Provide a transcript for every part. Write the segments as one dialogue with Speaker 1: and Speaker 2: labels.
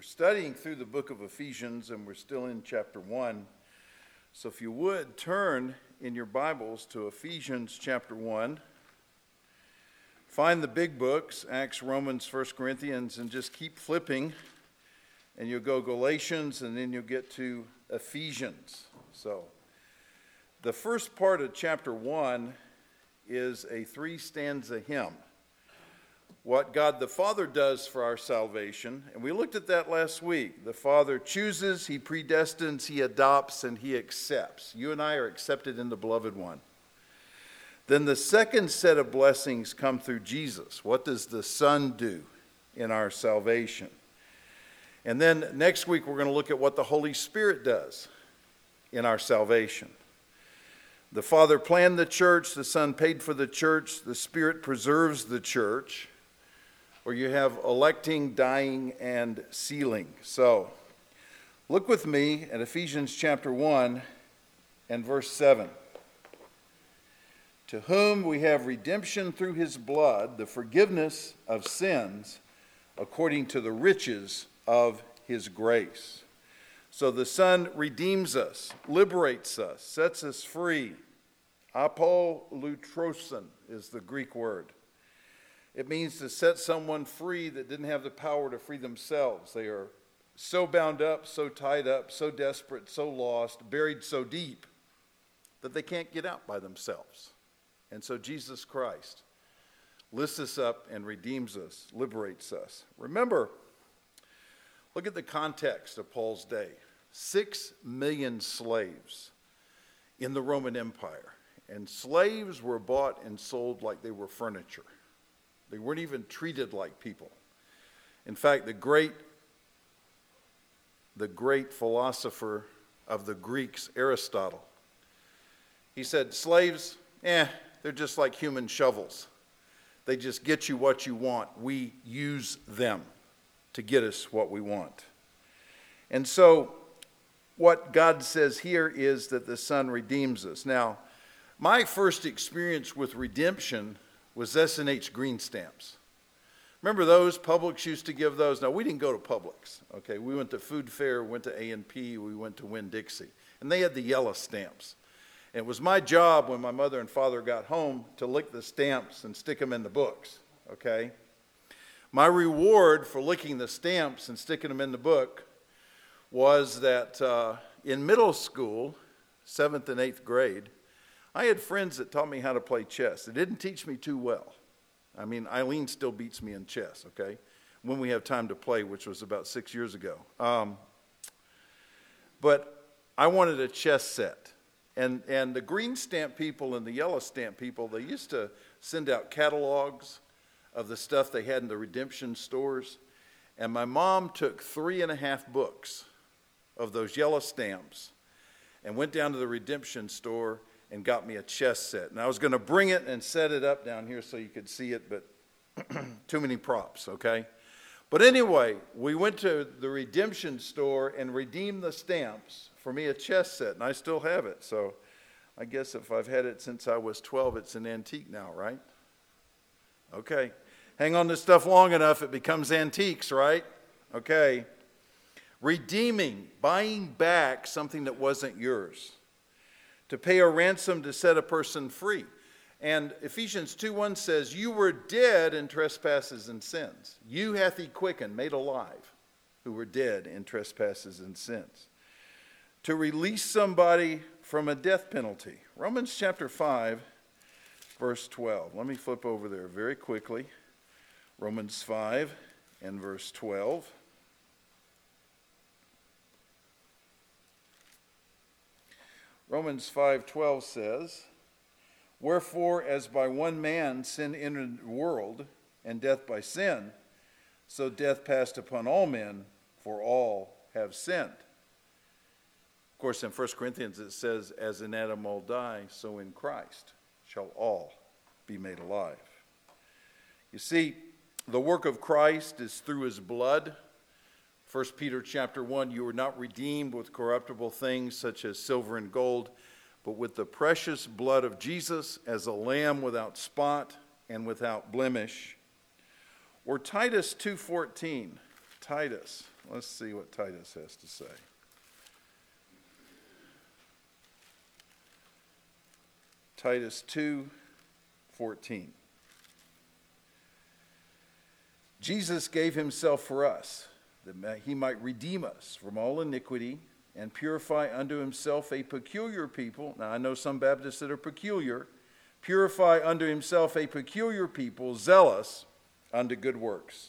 Speaker 1: studying through the book of Ephesians, and we're still in chapter 1. So if you would, turn in your Bibles to Ephesians chapter 1. Find the big books, Acts, Romans, 1 Corinthians, and just keep flipping. And you'll go Galatians, and then you'll get to Ephesians. So the first part of chapter 1 is a 3-stanza hymn. What God the Father does for our salvation, and we looked at that last week. The Father chooses, He predestines, He adopts, and He accepts. You and I are accepted in the Beloved One. Then the second set of blessings come through Jesus. What does the Son do in our salvation? And then next week we're going to look at what the Holy Spirit does in our salvation. The Father planned the church, the Son paid for the church, the Spirit preserves the church. Or you have electing, dying, and sealing. So, look with me at Ephesians chapter 1 and verse 7. To whom we have redemption through his blood, the forgiveness of sins, according to the riches of his grace. So the Son redeems us, liberates us, sets us free. Apolutrosin is the Greek word. It means to set someone free that didn't have the power to free themselves. They are so bound up, so tied up, so desperate, so lost, buried so deep that they can't get out by themselves. And so Jesus Christ lifts us up and redeems us, liberates us. Remember, look at the context of Paul's day. 6 million slaves in the Roman Empire. And slaves were bought and sold like they were furniture. They weren't even treated like people. In fact, the great philosopher of the Greeks, Aristotle, he said, slaves, they're just like human shovels. They just get you what you want. We use them to get us what we want. And so what God says here is that the Son redeems us. Now, my first experience with redemption was S&H green stamps. Remember those? Publix used to give those. Now, we didn't go to Publix, okay? We went to Food Fair, went to A&P, we went to Winn-Dixie. And they had the yellow stamps. And it was my job when my mother and father got home to lick the stamps and stick them in the books, okay? My reward for licking the stamps and sticking them in the book was that in middle school, 7th and 8th grade, I had friends that taught me how to play chess. They didn't teach me too well. I mean, Eileen still beats me in chess, okay? When we have time to play, which was about 6 years ago. But I wanted a chess set. And the green stamp people and the yellow stamp people, they used to send out catalogs of the stuff they had in the redemption stores. And my mom took 3.5 books of those yellow stamps and went down to the redemption store and got me a chess set. And I was going to bring it and set it up down here so you could see it, but too many props, okay? But anyway, we went to the redemption store and redeemed the stamps for me a chess set, and I still have it. So I guess if I've had it since I was 12, it's an antique now, right? Okay. Hang on to stuff long enough, it becomes antiques, right? Okay. Redeeming, buying back something that wasn't yours. To pay a ransom to set a person free. And Ephesians 2:1 says, you were dead in trespasses and sins. You hath he quickened, made alive, who were dead in trespasses and sins. To release somebody from a death penalty. Romans chapter 5, verse 12. Let me flip over there very quickly. Romans 5 and verse 12. Romans 5:12 says, wherefore, as by one man sin entered the world, and death by sin, so death passed upon all men, for all have sinned. Of course, in 1 Corinthians it says, as in Adam all die, so in Christ shall all be made alive. You see, the work of Christ is through his blood. 1 Peter chapter 1, you were not redeemed with corruptible things such as silver and gold, but with the precious blood of Jesus as a lamb without spot and without blemish. Or Titus 2:14, Titus Let's see what Titus has to say. Titus 2:14. Jesus gave himself for us, that he might redeem us from all iniquity and purify unto himself a peculiar people. Now, I know some Baptists that are peculiar. Purify unto himself a peculiar people, zealous unto good works.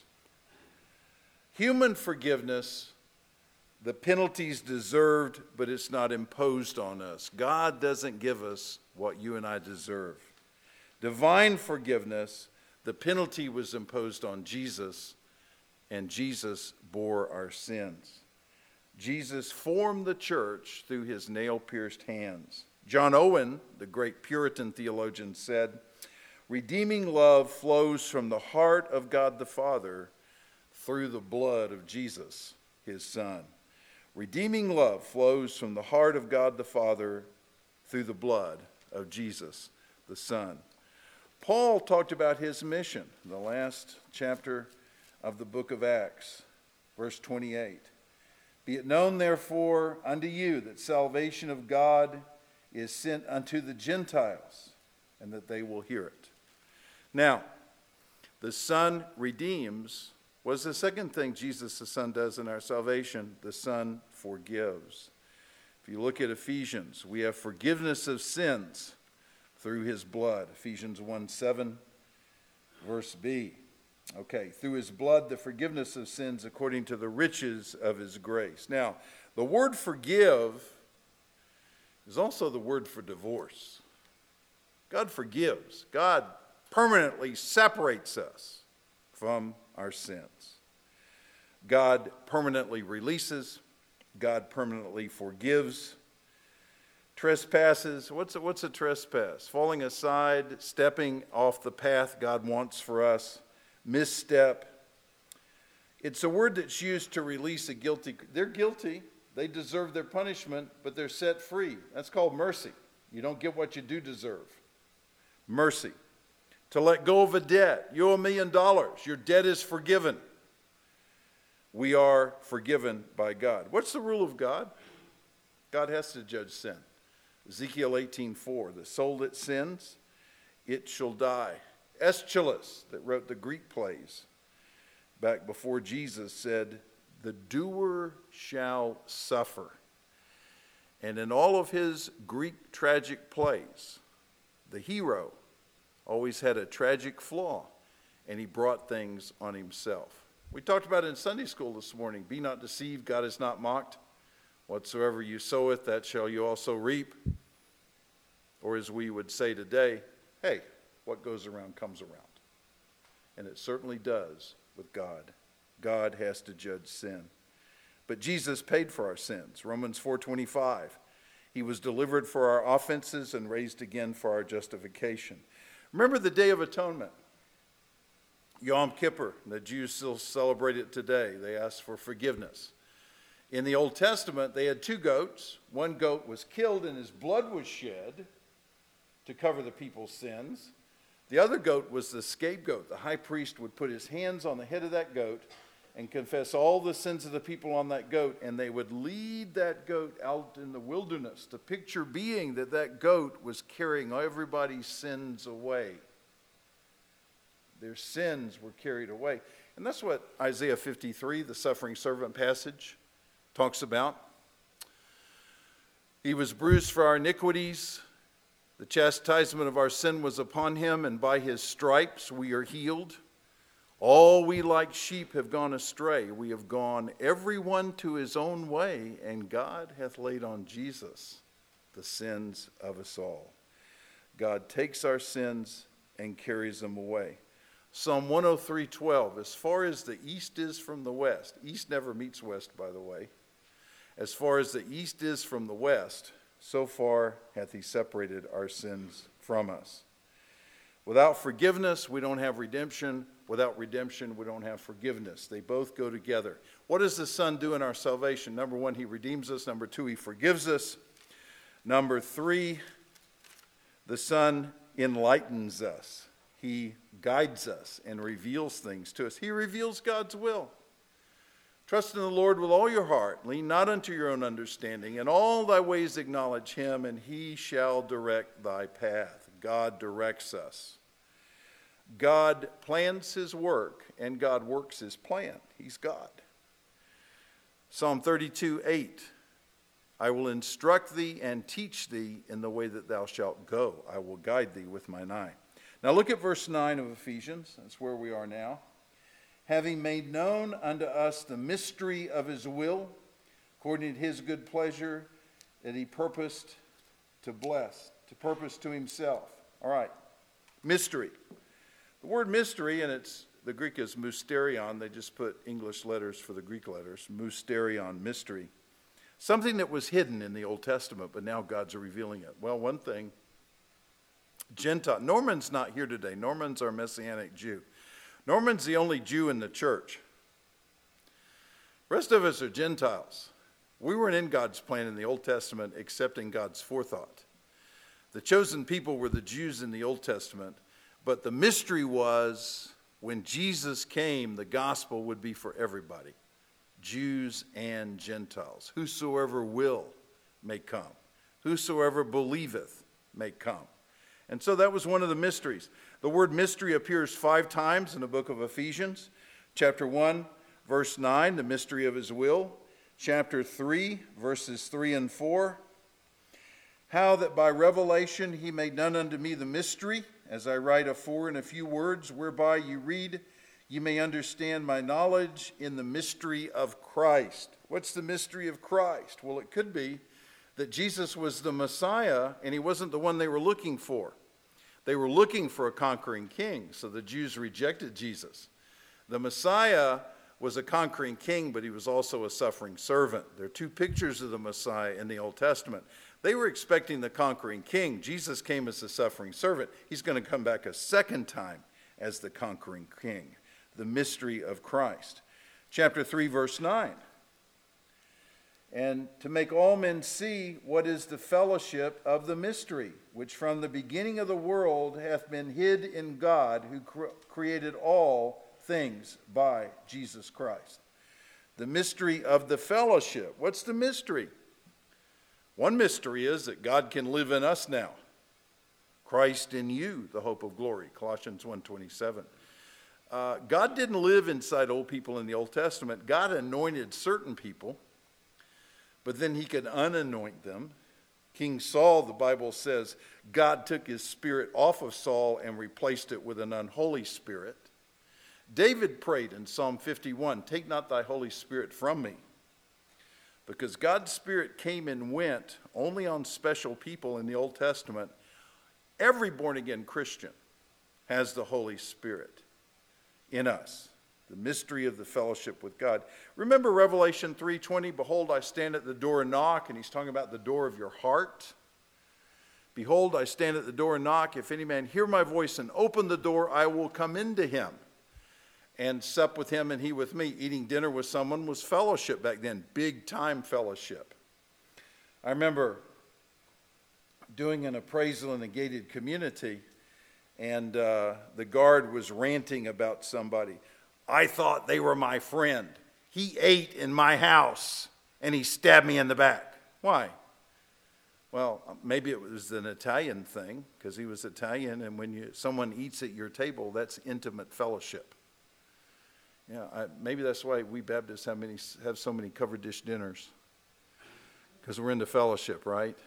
Speaker 1: Human forgiveness, the penalty's deserved, but it's not imposed on us. God doesn't give us what you and I deserve. Divine forgiveness, the penalty was imposed on Jesus, and Jesus bore our sins. Jesus formed the church through his nail-pierced hands. John Owen, the great Puritan theologian, said, "Redeeming love flows from the heart of God the Father through the blood of Jesus, his Son." Redeeming love flows from the heart of God the Father through the blood of Jesus, the Son. Paul talked about his mission in the last chapter of the book of Acts, verse 28. "Be it known, therefore, unto you that salvation of God is sent unto the Gentiles, and that they will hear it." Now, the Son redeems. What's the second thing Jesus the Son does in our salvation? The Son forgives. If you look at Ephesians, we have forgiveness of sins through his blood. Ephesians 1:7, verse B. Okay, through his blood, the forgiveness of sins according to the riches of his grace. Now, the word forgive is also the word for divorce. God forgives. God permanently separates us from our sins. God permanently releases. God permanently forgives. Trespasses, what's a trespass? Falling aside, stepping off the path God wants for us. Misstep. It's a word that's used to release a guilty. They're guilty. They deserve their punishment, but they're set free. That's called mercy. You don't get what you do deserve. Mercy. To let go of a debt. You owe $1 million. Your debt is forgiven. We are forgiven by God. What's the rule of God? God has to judge sin. Ezekiel 18:4, "The soul that sins, it shall die." Aeschylus, that wrote the Greek plays back before Jesus, said, "The doer shall suffer." And in all of his Greek tragic plays, the hero always had a tragic flaw, and he brought things on himself. We talked about it in Sunday school this morning. "Be not deceived, God is not mocked. Whatsoever you soweth, that shall you also reap." Or as we would say today, hey, what goes around comes around. And it certainly does with God. God has to judge sin. But Jesus paid for our sins. Romans 4:25. He was delivered for our offenses and raised again for our justification. Remember the Day of Atonement. Yom Kippur. The Jews still celebrate it today. They ask for forgiveness. In the Old Testament, they had 2 goats. One goat was killed and his blood was shed to cover the people's sins. The other goat was the scapegoat. The high priest would put his hands on the head of that goat and confess all the sins of the people on that goat, and they would lead that goat out in the wilderness. The picture being that that goat was carrying everybody's sins away. Their sins were carried away. And that's what Isaiah 53, the suffering servant passage, talks about. "He was bruised for our iniquities. The chastisement of our sin was upon him, and by his stripes we are healed. All we like sheep have gone astray. We have gone every one to his own way, and God hath laid on Jesus the sins of us all." God takes our sins and carries them away. Psalm 103:12, "As far as the east is from the west," east never meets west, by the way. "As far as the east is from the west, so far hath he separated our sins from us." Without forgiveness, we don't have redemption. Without redemption, we don't have forgiveness. They both go together. What does the Son do in our salvation? Number 1, he redeems us. Number 2, he forgives us. Number 3, the Son enlightens us. He guides us and reveals things to us. He reveals God's will. Trust in the Lord with all your heart. Lean not unto your own understanding. In all thy ways acknowledge him, and he shall direct thy path. God directs us. God plans his work, and God works his plan. He's God. Psalm 32:8. I will instruct thee and teach thee in the way that thou shalt go. I will guide thee with mine eye. Now look at verse 9 of Ephesians. That's where we are now. Having made known unto us the mystery of his will, according to his good pleasure, that he purposed to bless, to purpose to himself. All right, mystery. The word mystery, and the Greek is mysterion. They just put English letters for the Greek letters. Mysterion, mystery. Something that was hidden in the Old Testament, but now God's revealing it. Well, one thing, Gentile. Norman's not here today. Norman's our Messianic Jew. Norman's the only Jew in the church. The rest of us are Gentiles. We weren't in God's plan in the Old Testament except in God's forethought. The chosen people were the Jews in the Old Testament, but the mystery was when Jesus came, the gospel would be for everybody, Jews and Gentiles. Whosoever will may come. Whosoever believeth may come. And so that was one of the mysteries. The word mystery appears 5 times in the book of Ephesians. Chapter 1, verse 9, the mystery of his will. Chapter 3, verses 3 and 4. How that by revelation he made known unto me the mystery, as I write afore in a few words, whereby you read, you may understand my knowledge in the mystery of Christ. What's the mystery of Christ? Well, it could be that Jesus was the Messiah and he wasn't the one they were looking for. They were looking for a conquering king, so the Jews rejected Jesus. The Messiah was a conquering king, but he was also a suffering servant. There are 2 pictures of the Messiah in the Old Testament. They were expecting the conquering king. Jesus came as a suffering servant. He's going to come back a second time as the conquering king. The mystery of Christ. Chapter 3, verse 9. And to make all men see what is the fellowship of the mystery, which from the beginning of the world hath been hid in God, who created all things by Jesus Christ. The mystery of the fellowship. What's the mystery? One mystery is that God can live in us now. Christ in you, the hope of glory. Colossians 1:27. God didn't live inside old people in the Old Testament. God anointed certain people, but then he could unanoint them. King Saul, the Bible says, God took his spirit off of Saul and replaced it with an unholy spirit. David prayed in Psalm 51, take not thy Holy Spirit from me. Because God's Spirit came and went only on special people in the Old Testament. Every born-again Christian has the Holy Spirit in us. The mystery of the fellowship with God. Remember Revelation 3:20, behold, I stand at the door and knock, and he's talking about the door of your heart. Behold, I stand at the door and knock. If any man hear my voice and open the door, I will come into him and sup with him and he with me. Eating dinner with someone was fellowship back then, big time fellowship. I remember doing an appraisal in a gated community, and the guard was ranting about somebody. I thought they were my friend. He ate in my house and he stabbed me in the back. Why? Well, maybe it was an Italian thing because he was Italian, and when someone eats at your table, that's intimate fellowship. Yeah, maybe that's why we Baptists have so many covered dish dinners, because we're into fellowship, right?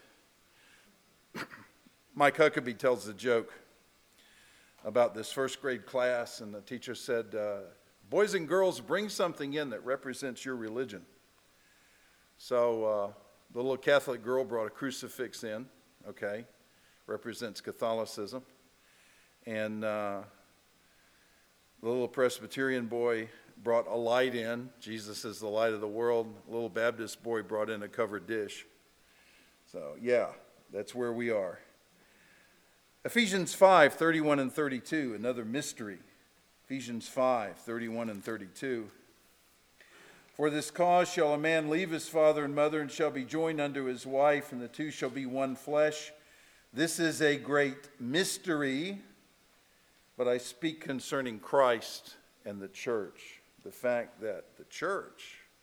Speaker 1: Mike Huckabee tells the joke about this first grade class, and the teacher said, boys and girls, bring something in that represents your religion. So the little Catholic girl brought a crucifix in, okay, represents Catholicism. And the little Presbyterian boy brought a light in. Jesus is the light of the world. The little Baptist boy brought in a covered dish. So, yeah, that's where we are. Ephesians 5:31 and 32, another mystery. Ephesians 5:31 and 32. For this cause shall a man leave his father and mother, and shall be joined unto his wife, and the two shall be one flesh. This is a great mystery, but I speak concerning Christ and the church. The fact that the church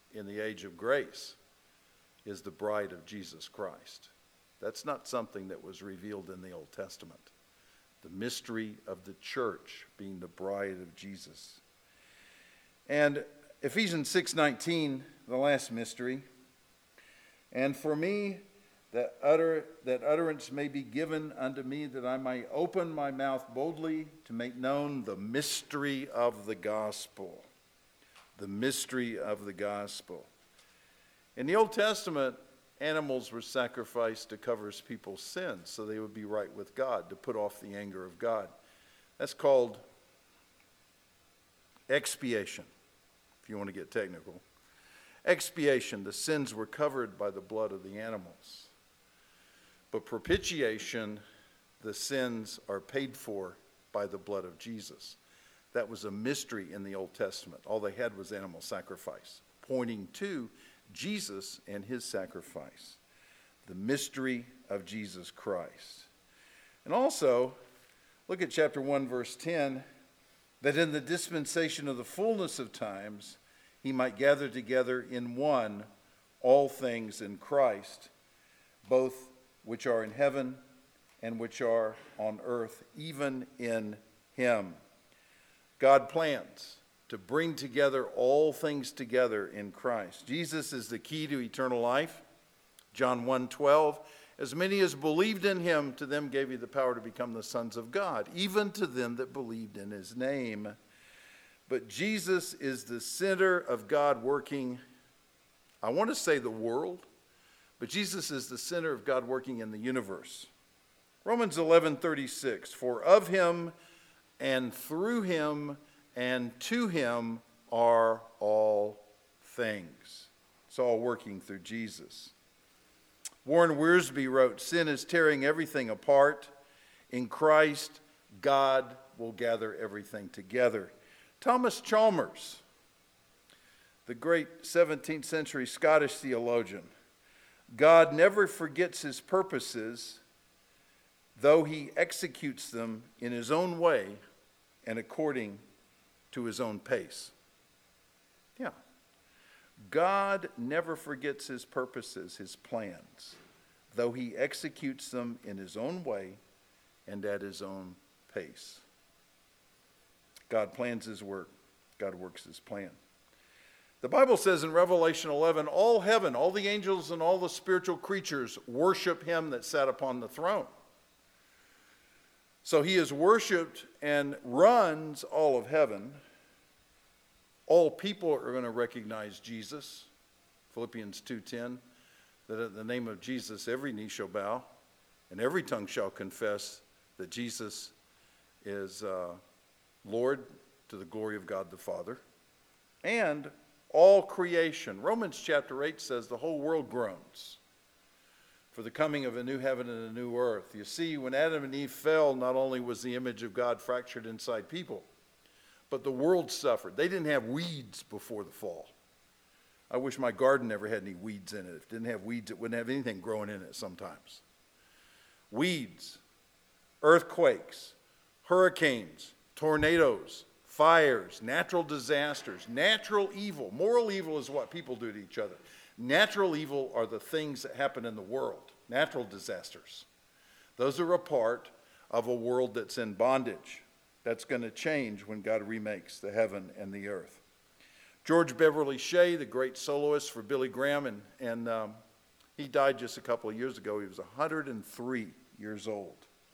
Speaker 1: in the age of grace is the bride of Jesus Christ. That's not something that was revealed in the Old Testament. The mystery of the church being the bride of Jesus. And Ephesians 6:19, the last mystery. And for me, that utterance may be given unto me, that I might open my mouth boldly to make known the mystery of the gospel. The mystery of the gospel. In the Old Testament, animals were sacrificed to cover people's sins so they would be right with God, to put off the anger of God. That's called expiation, if you want to get technical. Expiation, the sins were covered by the blood of the animals. But propitiation, the sins are paid for by the blood of Jesus. That was a mystery in the Old Testament. All they had was animal sacrifice, pointing to Jesus and his sacrifice. The mystery of Jesus Christ. And also, look at chapter 1, verse 10, that in the dispensation of the fullness of times, he might gather together in one all things in Christ, both which are in heaven and which are on earth, even in him. God plans to bring together all things together in Christ. Jesus is the key to eternal life. John 1:12, as many as believed in him, to them gave he the power to become the sons of God, even to them that believed in his name. But Jesus is the center of God working, I want to say the world, but Jesus is the center of God working in the universe. Romans 11:36, for of him and through him and to him are all things. It's all working through Jesus. Warren Wiersbe wrote, sin is tearing everything apart. In Christ, God will gather everything together. Thomas Chalmers, the great 17th century Scottish theologian, God never forgets his purposes, though he executes them in his own way and according to his own pace. Yeah. God never forgets his purposes, his plans, though he executes them in his own way and at his own pace. God plans his work. God works his plan. The Bible says in Revelation 11, all heaven, all the angels and all the spiritual creatures worship him that sat upon the throne. So he is worshiped and runs all of heaven. All people are going to recognize Jesus. Philippians 2:10, that at the name of Jesus every knee shall bow and every tongue shall confess that Jesus is Lord, to the glory of God the Father. And all creation. Romans chapter 8 says the whole world groans for the coming of a new heaven and a new earth. You see, when Adam and Eve fell, not only was the image of God fractured inside people, but the world suffered. They didn't have weeds before the fall. I wish my garden never had any weeds in it. If it didn't have weeds, it wouldn't have anything growing in it sometimes. Weeds, earthquakes, hurricanes, tornadoes, fires, natural disasters, natural evil. Moral evil is what people do to each other. Natural evil are the things that happen in the world, natural disasters. Those are a part of a world that's in bondage. That's going to change when God remakes the heaven and the earth. George Beverly Shea, the great soloist for Billy Graham, and he died just a couple of years ago. He was 103 years old.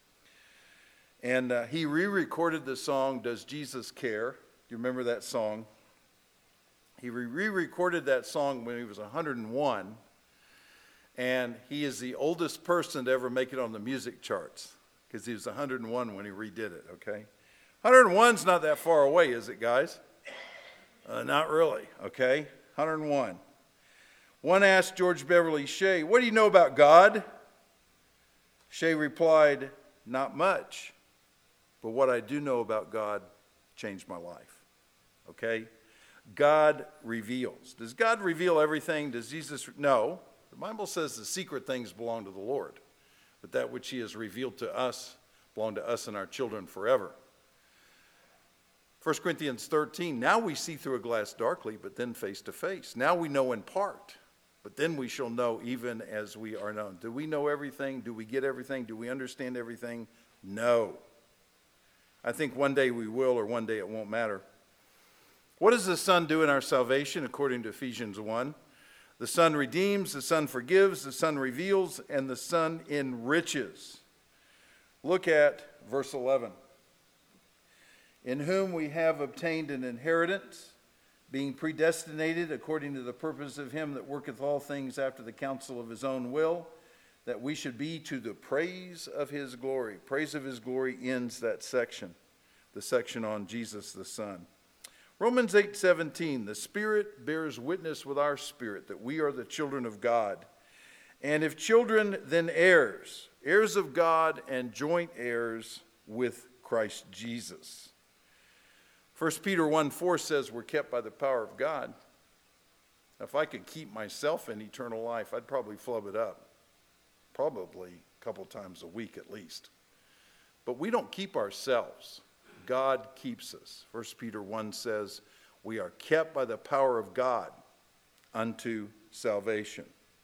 Speaker 1: And he re-recorded the song, Does Jesus Care? Do you remember that song? He re-recorded that song when he was 101. And he is the oldest person to ever make it on the music charts because he was 101 when he redid it, okay? 101's not that far away, is it, guys? Not really, okay? 101. One asked George Beverly Shea, what do you know about God? Shea replied, not much. But what I do know about God changed my life. Okay? God reveals. Does God reveal everything? Does Jesus? No. The Bible says the secret things belong to the Lord. But that which he has revealed to us belong to us and our children forever. 1 Corinthians 13, now we see through a glass darkly, but then face to face. Now we know in part, but then we shall know even as we are known. Do we know everything? Do we get everything? Do we understand everything? No. I think one day we will, or one day it won't matter. What does the Son do in our salvation, according to Ephesians 1? The Son redeems, the Son forgives, the Son reveals, and the Son enriches. Look at verse 11. In whom we have obtained an inheritance, being predestinated according to the purpose of him that worketh all things after the counsel of his own will, that we should be to the praise of his glory. Praise of his glory ends that section, the section on Jesus the Son. Romans 8:17, the Spirit bears witness with our spirit that we are the children of God. And if children, then heirs, heirs of God and joint heirs with Christ Jesus. 1 Peter 1:4 says we're kept by the power of God. Now, if I could keep myself in eternal life, I'd probably flub it up. Probably a couple times a week at least. But we don't keep ourselves. God keeps us. 1 Peter 1 says we are kept by the power of God unto salvation.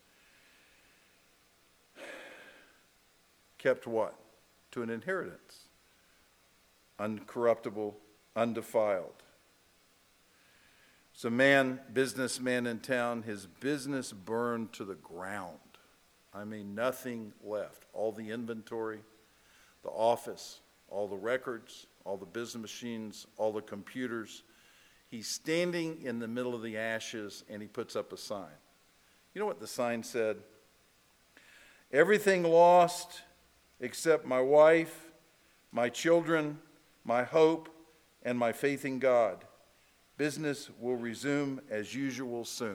Speaker 1: Kept what? To an inheritance. Uncorruptible, undefiled. There's a businessman in town, his business burned to the ground. I mean, nothing left. All the inventory, the office, all the records, all the business machines, all the computers. He's standing in the middle of the ashes, and he puts up a sign. You know what the sign said? Everything lost except my wife, my children, my hope, and my faith in God. Business will resume as usual soon.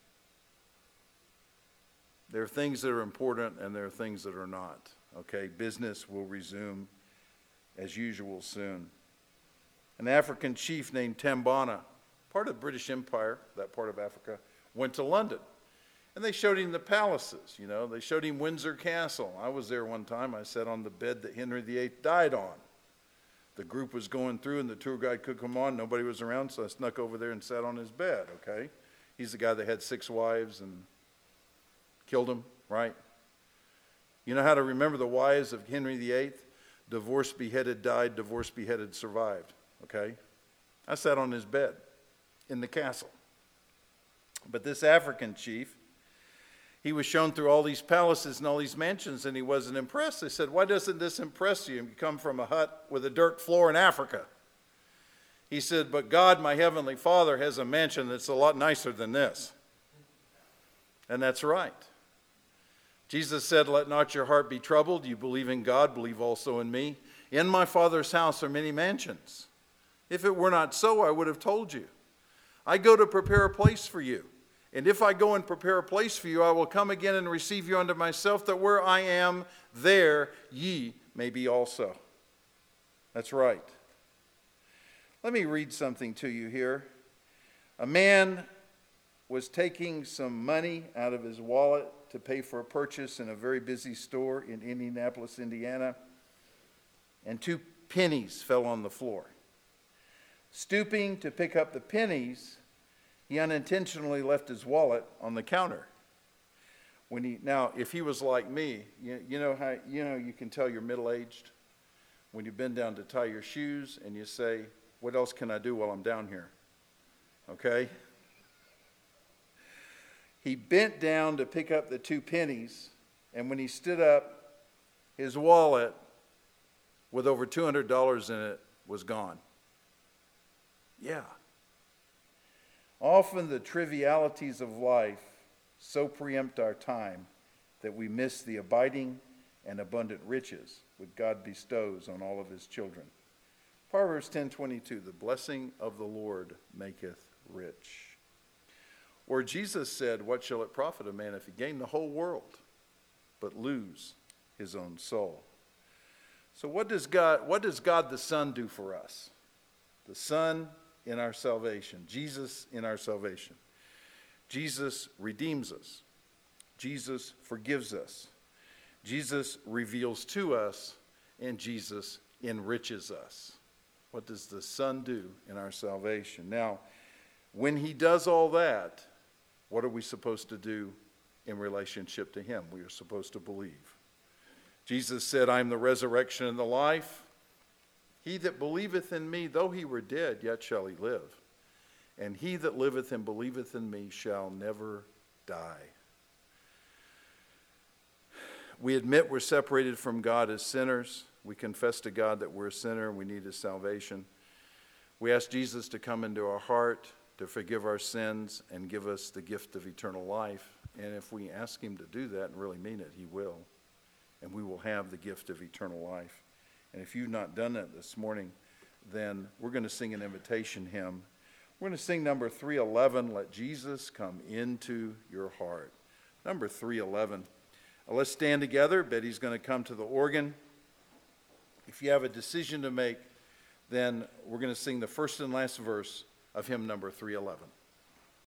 Speaker 1: There are things that are important and there are things that are not. Okay, business will resume as usual soon. An African chief named Tambana, part of the British Empire, that part of Africa, went to London. And they showed him the palaces, you know. They showed him Windsor Castle. I was there one time. I sat on the bed that Henry VIII died on. The group was going through and the tour guide could come on. Nobody was around, so I snuck over there and sat on his bed, okay? He's the guy that had 6 wives and killed them, right? You know how to remember the wives of Henry VIII? Divorced, beheaded, died. Divorced, beheaded, survived, okay? I sat on his bed in the castle. But this African chief, he was shown through all these palaces and all these mansions, and he wasn't impressed. They said, why doesn't this impress you? You come from a hut with a dirt floor in Africa. He said, but God, my heavenly Father, has a mansion that's a lot nicer than this. And that's right. Jesus said, let not your heart be troubled. You believe in God, believe also in me. In my Father's house are many mansions. If it were not so, I would have told you. I go to prepare a place for you. And if I go and prepare a place for you, I will come again and receive you unto myself, that where I am, there ye may be also. That's right. Let me read something to you here. A man was taking some money out of his wallet to pay for a purchase in a very busy store in Indianapolis, Indiana, and 2 pennies fell on the floor. Stooping to pick up the pennies, he unintentionally left his wallet on the counter. Now, if he was like me, you know how you can tell you're middle-aged when you bend down to tie your shoes and you say, "What else can I do while I'm down here?" Okay? He bent down to pick up the 2 pennies, and when he stood up, his wallet with over $200 in it was gone. Yeah. Often the trivialities of life so preempt our time that we miss the abiding and abundant riches which God bestows on all of his children. Proverbs 10:22, the blessing of the Lord maketh rich. Or Jesus said, what shall it profit a man if he gain the whole world, but lose his own soul? So what does God the Son do for us? The Son in our salvation, Jesus in our salvation. Jesus redeems us. Jesus forgives us. Jesus reveals to us, and Jesus enriches us. What does the Son do in our salvation? Now, when he does all that, what are we supposed to do in relationship to him? We are supposed to believe. Jesus said, I am the resurrection and the life. He that believeth in me, though he were dead, yet shall he live. And he that liveth and believeth in me shall never die. We admit we're separated from God as sinners. We confess to God that we're a sinner and we need his salvation. We ask Jesus to come into our heart, to forgive our sins, and give us the gift of eternal life. And if we ask him to do that and really mean it, he will. And we will have the gift of eternal life. And if you've not done that this morning, then we're going to sing an invitation hymn. We're going to sing number 311, Let Jesus Come Into Your Heart. Number 311. Let's stand together. Betty's going to come to the organ. If you have a decision to make, then we're going to sing the first and last verse of hymn number 311.